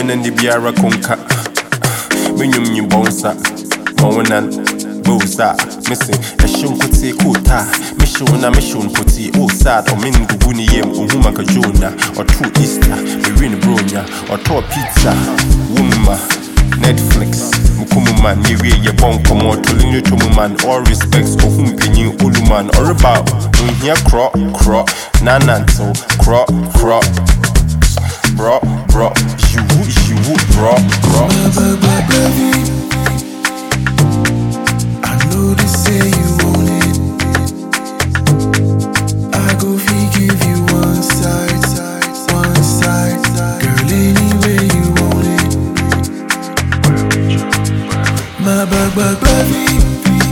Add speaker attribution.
Speaker 1: and the biara conca. Minum you bonsa, Monan, Bosa, missing a shun putty kuta, Mishuna Mishun putty, oh sad, or min Gunium, or Humaka Jona, or two Easter, Marine Bronya, or Tor Pizza, Wumma, Netflix, Mukumuman, Yiri, your bon come or Tolinu Tumuman, all respects for whom Pinu Uluman, or about, here crop, Nananto, crop, bro, you would, bro.
Speaker 2: I know they say you want it. I go give you one side, girl, any way you want it. My baby,